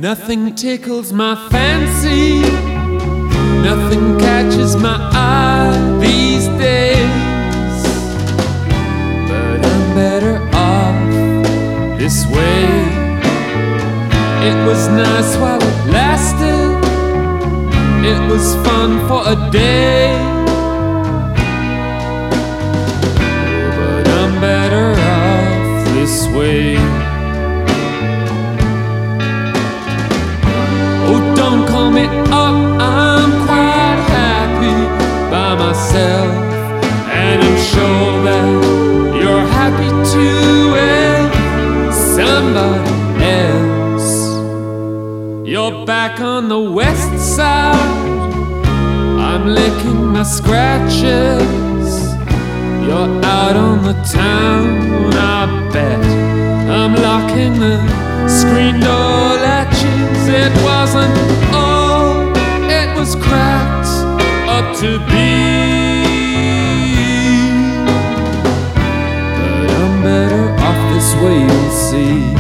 Nothing tickles my fancy, nothing catches my eye these days. But I'm better off this way. It was nice while it lasted, it was fun for a day. But I'm better off this way. Oh, don't call me up, I'm quite happy by myself, and I'm sure that you're happy too with somebody else. You're back on the west side, I'm licking my scratches. You're out on the town, I bet. I'm locking the screen door latches. It wasn't all it was cracked up to be. But I'm better off this way, you'll see.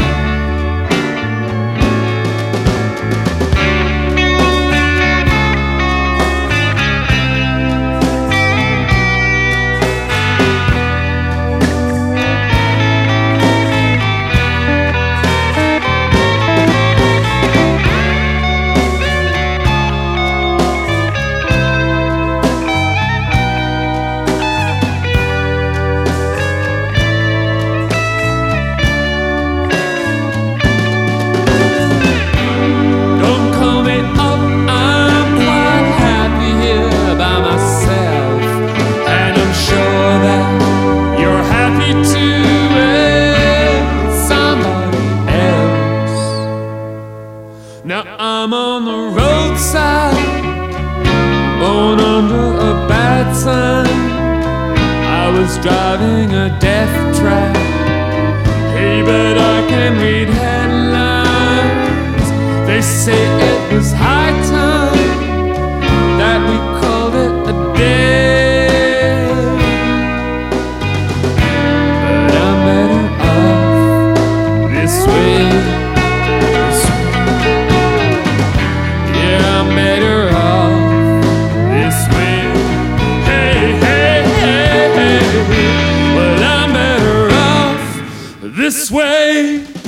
Now I'm on the roadside, born under a bad sign. I was driving a death trap. Hey, but I can read headlines. They say it was high time that we called it a day. But I'm better off this way. This way.